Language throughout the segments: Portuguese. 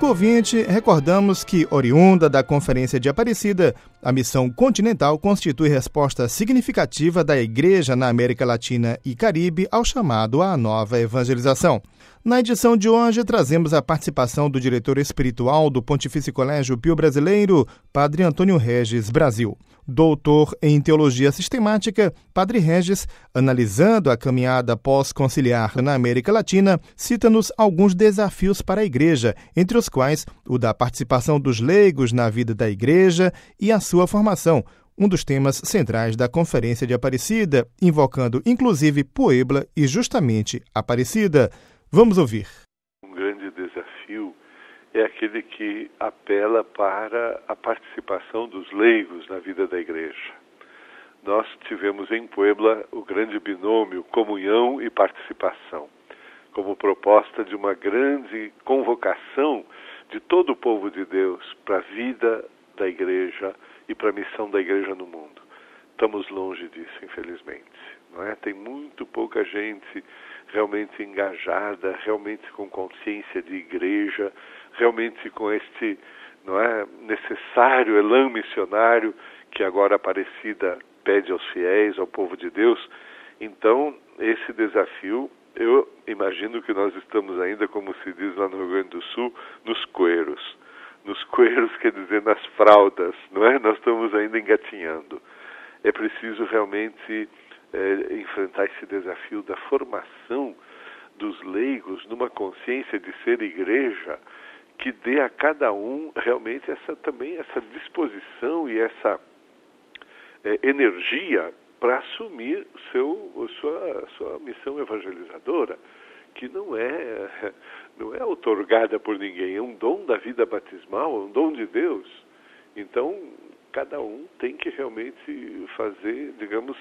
amigo ouvinte, recordamos que, oriunda da Conferência de Aparecida, a Missão Continental constitui resposta significativa da Igreja na América Latina e Caribe ao chamado à nova evangelização. Na edição de hoje, trazemos a participação do diretor espiritual do Pontifício Colégio Pio Brasileiro, Padre Antônio Regis Brasil. Doutor em Teologia Sistemática, Padre Regis, analisando a caminhada pós-conciliar na América Latina, cita-nos alguns desafios para a Igreja, entre os quais o da participação dos leigos na vida da Igreja e a sua formação, um dos temas centrais da Conferência de Aparecida, invocando inclusive Puebla e justamente Aparecida. Vamos ouvir. Um grande desafio é aquele que apela para a participação dos leigos na vida da igreja. Nós tivemos em Puebla o grande binômio comunhão e participação, como proposta de uma grande convocação de todo o povo de Deus para a vida da igreja e para a missão da igreja no mundo. Estamos longe disso, infelizmente, não é? Tem muito pouca gente realmente engajada, realmente com consciência de igreja, realmente com este, não é, necessário elan missionário que agora a Aparecida pede aos fiéis, ao povo de Deus. Então, esse desafio, eu imagino que nós estamos ainda, como se diz lá no Rio Grande do Sul, nos cueros. Nos cueros quer dizer nas fraldas, não é? Nós estamos ainda engatinhando. É preciso realmente enfrentar esse desafio da formação dos leigos numa consciência de ser igreja que dê a cada um realmente essa disposição e essa energia para assumir sua missão evangelizadora, que não é outorgada por ninguém, é um dom da vida batismal, é um dom de Deus. Então, cada um tem que realmente fazer, digamos,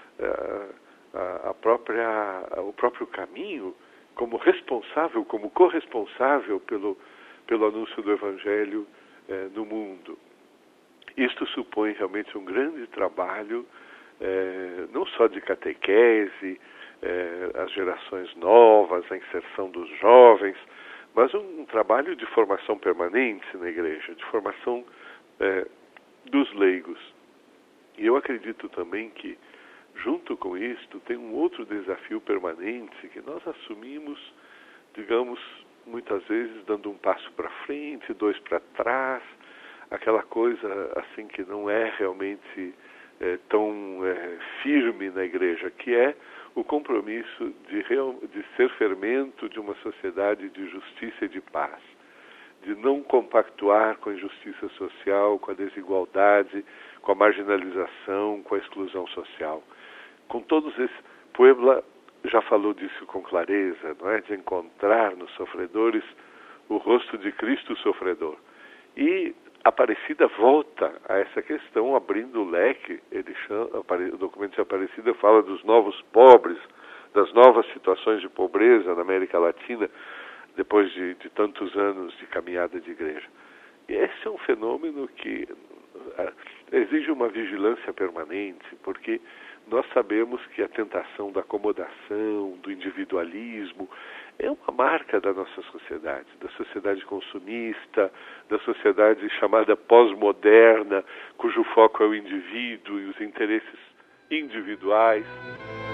o próprio caminho como responsável, como corresponsável pelo anúncio do Evangelho no mundo. Isto supõe realmente um grande trabalho, não só de catequese, as gerações novas, a inserção dos jovens, mas um trabalho de formação permanente na igreja, de formação dos leigos. E eu acredito também que, junto com isto, tem um outro desafio permanente que nós assumimos, digamos, muitas vezes dando um passo para frente, dois para trás, aquela coisa assim que não é realmente tão firme na igreja, que é o compromisso de ser fermento de uma sociedade de justiça e de paz, de não compactuar com a injustiça social, com a desigualdade, com a marginalização, com a exclusão social. Com todos esses, Puebla já falou disso com clareza, não é? De encontrar nos sofredores o rosto de Cristo sofredor. E Aparecida volta a essa questão, abrindo o leque. O documento de Aparecida fala dos novos pobres, das novas situações de pobreza na América Latina, depois de tantos anos de caminhada de igreja. E esse é um fenômeno que exige uma vigilância permanente, porque nós sabemos que a tentação da acomodação, do individualismo, é uma marca da nossa sociedade, da sociedade consumista, da sociedade chamada pós-moderna, cujo foco é o indivíduo e os interesses individuais.